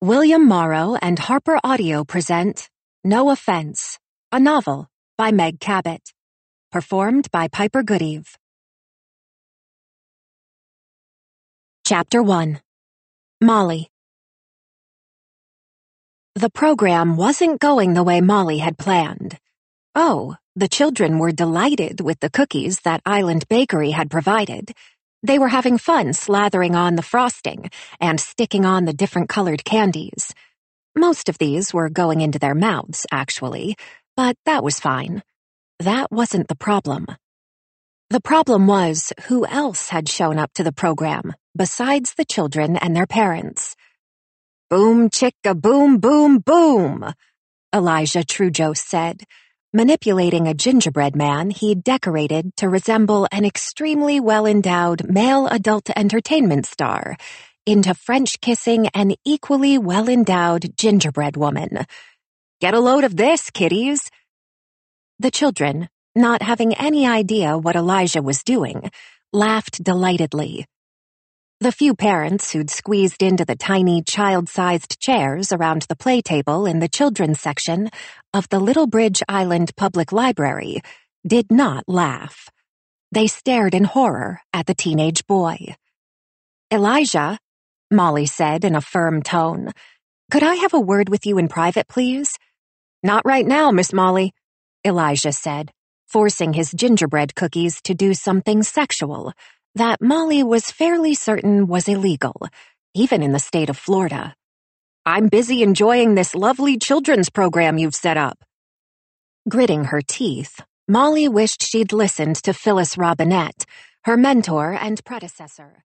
William Morrow and Harper Audio present No Offense, a novel by Meg Cabot. Performed by Piper Goodeve. Chapter 1. Molly. The program wasn't going the way Molly had planned. Oh, the children were delighted with the cookies that Island Bakery had provided. They were having fun slathering on the frosting and sticking on the different colored candies. Most of these were going into their mouths, actually, but that was fine. That wasn't the problem. The problem was who else had shown up to the program besides the children and their parents. Boom, chicka, boom, boom, boom, Elijah Trudeau said, manipulating a gingerbread man he'd decorated to resemble an extremely well-endowed male adult entertainment star into French-kissing an equally well-endowed gingerbread woman. Get a load of this, kiddies. The children, not having any idea what Elijah was doing, laughed delightedly. The few parents who'd squeezed into the tiny child-sized chairs around the play table in the children's section of the Little Bridge Island Public Library did not laugh. They stared in horror at the teenage boy. "Elijah," Molly said in a firm tone, "could I have a word with you in private, please?" "Not right now, Miss Molly," Elijah said, forcing his gingerbread cookies to do something sexual that Molly was fairly certain was illegal, even in the state of Florida. "I'm busy enjoying this lovely children's program you've set up." Gritting her teeth, Molly wished she'd listened to Phyllis Robinette, her mentor and predecessor.